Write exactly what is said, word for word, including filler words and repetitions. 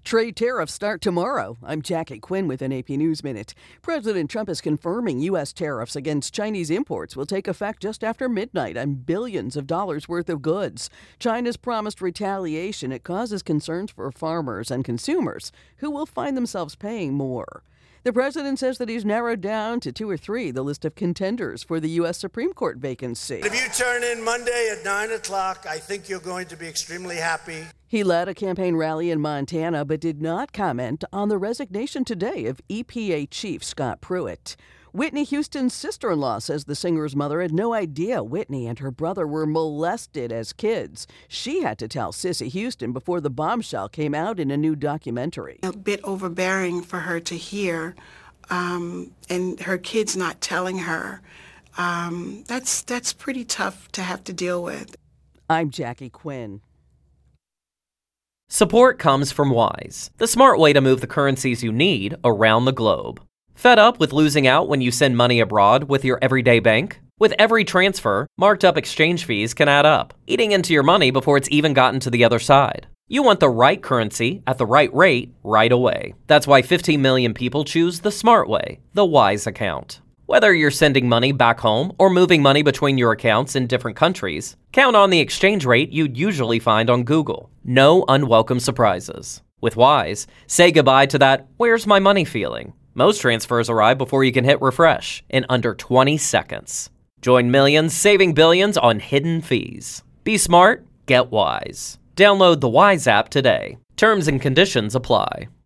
Trade tariffs start tomorrow. I'm Jackie Quinn with an A P News Minute. President Trump is confirming U S tariffs against Chinese imports will take effect just after midnight on billions of dollars worth of goods. China's promised retaliation. It causes concerns for farmers and consumers who will find themselves paying more. The president says that he's narrowed down to two or three the list of contenders for the U S Supreme Court vacancy. If you turn in Monday at nine o'clock, I think you're going to be extremely happy. He led a campaign rally in Montana but did not comment on the resignation today of E P A Chief Scott Pruitt. Whitney Houston's sister-in-law says the singer's mother had no idea Whitney and her brother were molested as kids. She had to tell Cissy Houston before the bombshell came out in a new documentary. A bit overbearing for her to hear, um, and her kids not telling her. Um, that's, that's pretty tough to have to deal with. I'm Jackie Quinn. Support comes from Wise, the smart way to move the currencies you need around the globe. Fed up with losing out when you send money abroad with your everyday bank? With every transfer, marked up exchange fees can add up, eating into your money before it's even gotten to the other side. You want the right currency at the right rate right away. That's why fifteen million people choose the smart way, the Wise account. Whether you're sending money back home or moving money between your accounts in different countries, count on the exchange rate you'd usually find on Google. No unwelcome surprises. With Wise, say goodbye to that "where's my money" feeling. Most transfers arrive before you can hit refresh in under twenty seconds. Join millions saving billions on hidden fees. Be smart, get Wise. Download the Wise app today. Terms and conditions apply.